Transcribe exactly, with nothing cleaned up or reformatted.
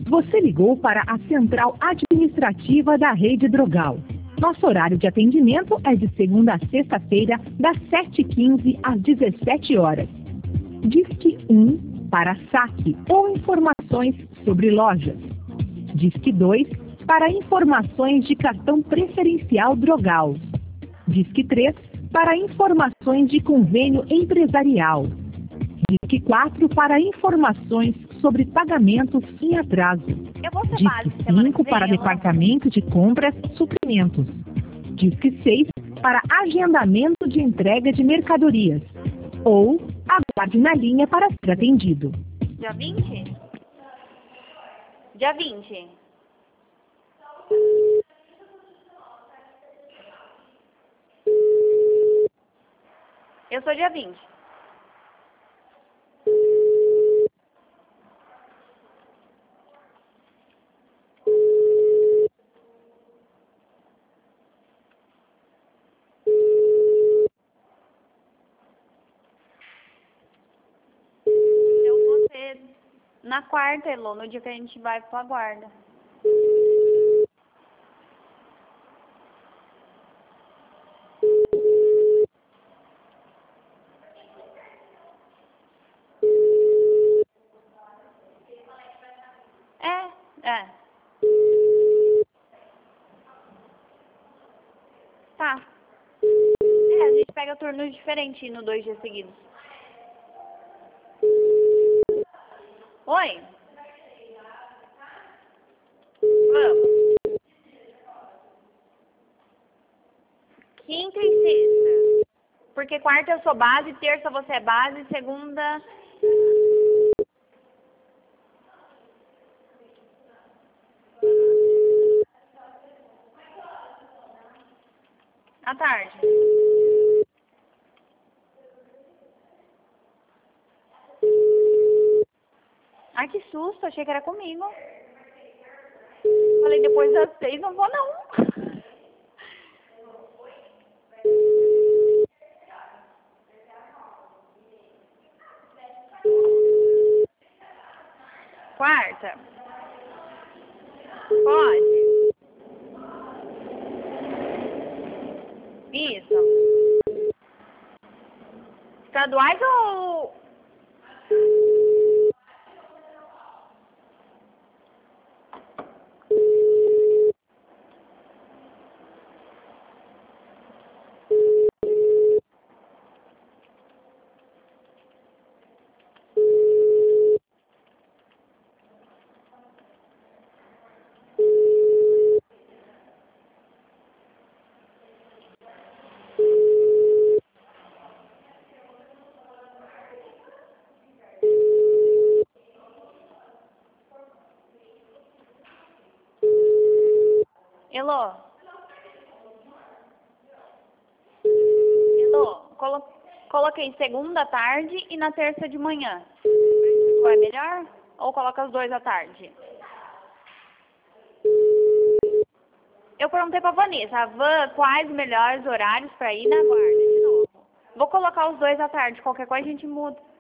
Você ligou para a central administrativa da Rede Drogal. Nosso horário de atendimento é de segunda a sexta-feira, das sete e quinze às dezessete horas. Disque um para saque ou informações sobre lojas. Disque dois para informações de cartão preferencial Drogal. Disque três para informações de convênio empresarial. Disque quatro para informações sobre pagamentos em atraso. Disque cinco para departamento de compras e suprimentos. Disque seis para agendamento de entrega de mercadorias. Ou aguarde na linha para ser atendido. Dia vinte? Dia vinte. Eu sou dia vinte. Eu vou ser na quarta, Elô, no dia que a gente vai pra guarda. É, é. Tá. É, a gente pega turnos diferentes no dois dias seguidos. Oi? Vamos. Quinta e sexta. Porque quarta eu sou base, terça você é base, segunda... À tarde. Ai, que susto, achei que era comigo. Falei, depois das seis não vou não. Quarta. Pode? Isso. Estaduais ou... Elô? Elô, colo... coloquei segunda à tarde e na terça de manhã. Qual é melhor? Ou coloca os dois à tarde? Eu perguntei pra Vanessa, a Van, quais os melhores horários pra ir na guarda de novo. Vou colocar os dois à tarde, qualquer coisa a gente muda.